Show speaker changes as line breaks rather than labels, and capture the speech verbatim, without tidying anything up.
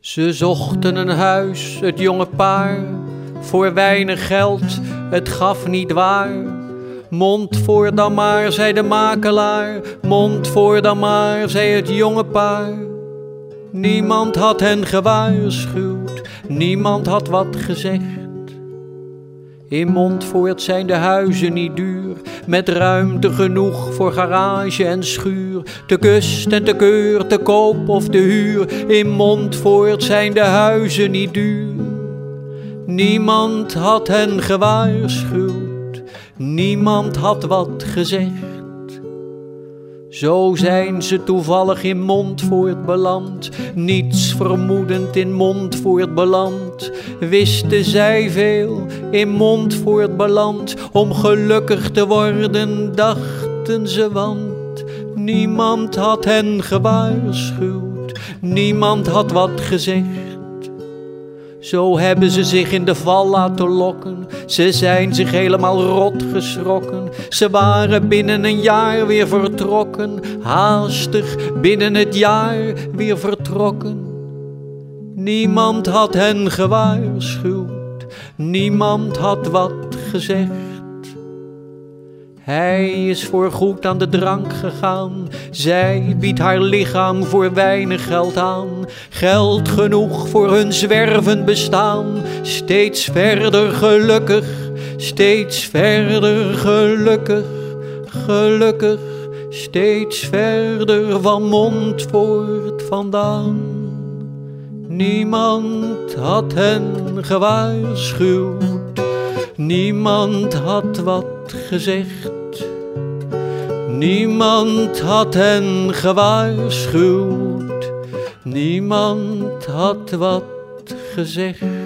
Ze zochten een huis, het jonge paar, voor weinig geld, het gaf niet waar. Mond voor dan maar, zei de makelaar, mond voor dan maar, zei het jonge paar. Niemand had hen gewaarschuwd, niemand had wat gezegd. In Montfoort zijn de huizen niet duur, met ruimte genoeg voor garage en schuur. Te kust en te keur, te koop of te huur. In Montfoort zijn de huizen niet duur. Niemand had hen gewaarschuwd, niemand had wat gezegd. Zo zijn ze toevallig in Montfoort beland, niets vermoedend in Montfoort beland. Wisten zij veel in Montfoort beland, om gelukkig te worden dachten ze, want niemand had hen gewaarschuwd, niemand had wat gezegd. Zo hebben ze zich in de val laten lokken, ze zijn zich helemaal rot geschrokken. Ze waren binnen een jaar weer vertrokken, haastig binnen het jaar weer vertrokken. Niemand had hen gewaarschuwd, niemand had wat gezegd. Hij is voorgoed aan de drank gegaan, zij biedt haar lichaam voor weinig geld aan. Geld genoeg voor hun zwervend bestaan, steeds verder gelukkig, steeds verder gelukkig, gelukkig, steeds verder van Montfoort vandaan. Niemand had hen gewaarschuwd, niemand had wat gezegd. Niemand had hen gewaarschuwd, niemand had wat gezegd.